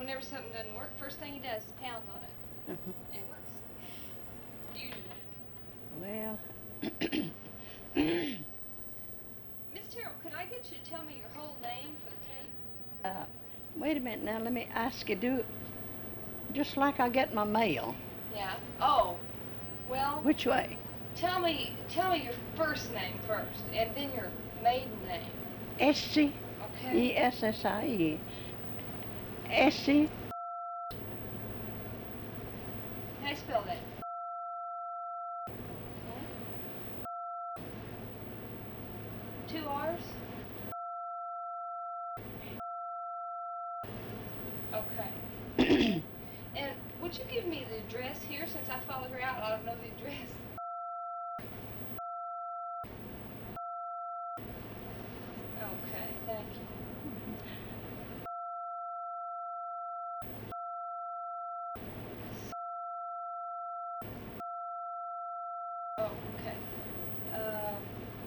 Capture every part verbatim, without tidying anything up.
whenever something doesn't work, first thing he does is pound on it. Uh-huh. And it works. Usually. Well, Miss Terrell, could I get you to tell me your whole name for the tape? uh, wait a minute now. Let me ask you, do just like I get my mail. Yeah. Oh, well. Which way? Tell me, tell me your first name first, and then your maiden name. Essie. Okay. E S S I E. Essie. How do you spell that? Two R's? Okay. And would you give me the address here since I followed her out? I don't know the address. Okay, thank you. Oh, okay. Um,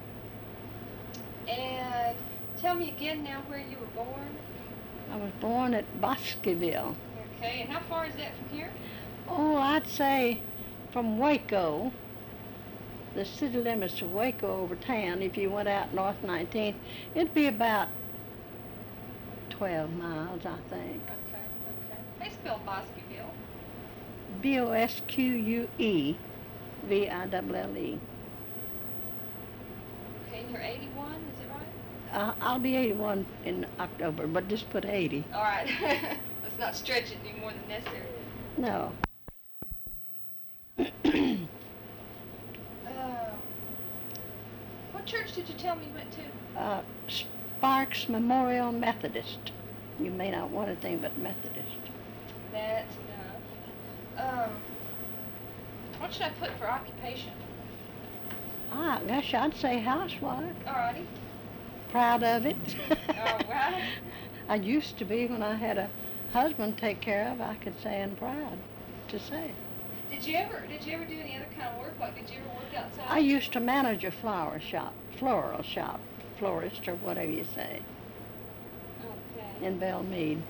and tell me again now where you were born. I was born at Bosqueville. Okay, and how far is that from here? Oh, I'd say from Waco, the city limits of Waco over town, if you went out North nineteenth, it'd be about twelve miles, I think. Okay, okay. How do you spell Bosqueville? B O S Q U E V I L L E. Okay, and you're eighty-one, is it right? Uh, I'll be eighty-one in October, but just put eighty. All right. Let's not stretch it any more than necessary. No. Um, what church did you tell me you went to? uh, Sparks Memorial Methodist. You may not want anything but Methodist. That's enough. Um, what should I put for occupation? Ah, gosh, I'd say housewife. Alrighty. Proud of it. All right. I used to be when I had a husband to take care of. I could say and proud to say. Did you ever did you ever do any other kind of work? Like did you ever work outside? I used to manage a flower shop, floral shop, florist or whatever you say, Okay. in Belmead.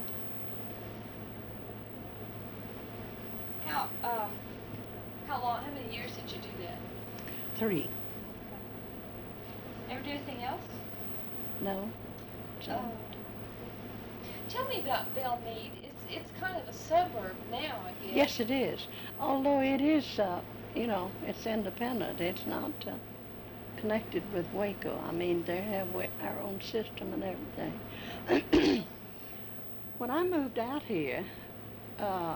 How um how long? How many years did you do that? Three. Ever do anything else? No. So. Um, tell me about Belmead. It's it's kind of a suburb now, I guess. Yes, it is. Although it is, uh, you know, it's independent. It's not uh, connected with Waco. I mean, they have wa- our own system and everything. When I moved out here, uh,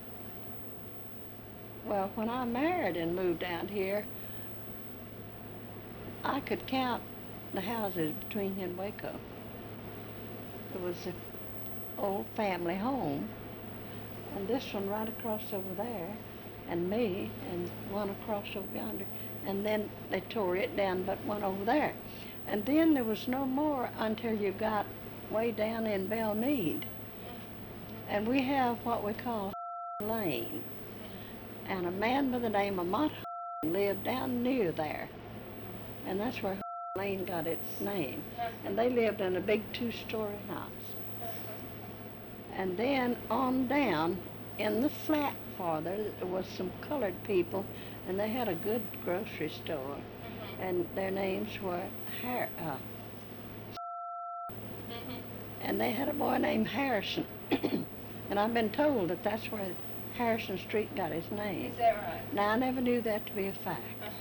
well, when I married and moved out here, I could count the houses between here and Waco. It was an old family home, and this one right across over there, and me, and one across over yonder, and then they tore it down, but one over there. And then there was no more until you got way down in Belmead. And we have what we call Lane. And a man by the name of Mott lived down near there. And that's where Lane got its name. And they lived in a big two-story house. And then on down, in the flat farther, there was some colored people, and they had a good grocery store. And their names were Har- uh, and they had a boy named Harrison. And I've been told that that's where Harrison Street got his name. Is that right? Now, I never knew that to be a fact. Uh-huh.